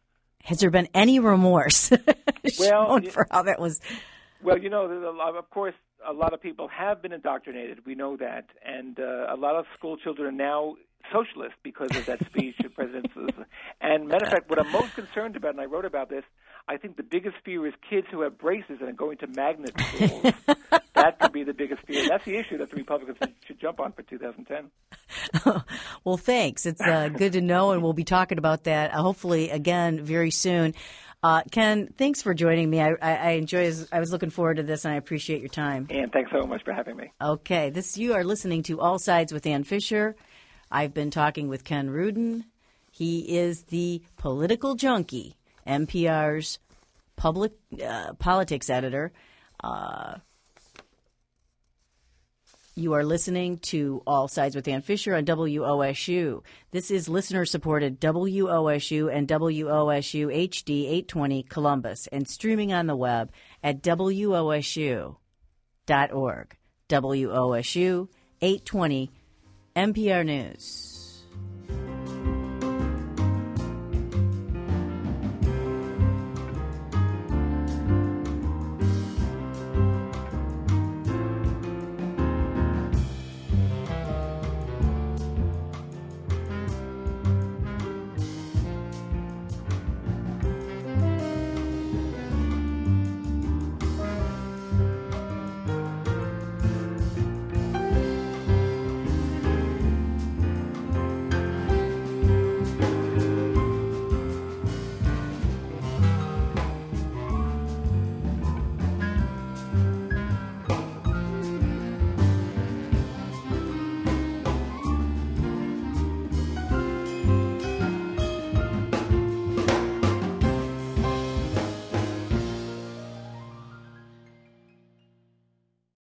Has there been any remorse well, for how that was? Well, you know, of course, a lot of people have been indoctrinated. We know that. And uh, a lot of school children are now socialist because of that speech of President Susan. And matter of fact, what I'm most concerned about, and I wrote about this, I think the biggest fear is kids who have braces and are going to magnet schools. That could be the biggest fear. That's the issue that the Republicans should jump on for two thousand ten. Well, thanks. It's uh, good to know, and we'll be talking about that uh, hopefully again very soon. Uh, Ken, thanks for joining me. I, I, I enjoy. I was looking forward to this, and I appreciate your time. And thanks so much for having me. Okay, this you are listening to All Sides with Ann Fisher. I've been talking with Ken Rudin. He is the political junkie, N P R's public uh, politics editor. Uh, you are listening to All Sides with Ann Fisher on W O S U. This is listener-supported W O S U and W O S U H D eight twenty Columbus, and streaming on the web at W O S U dot org. W O S U eight twenty N P R News.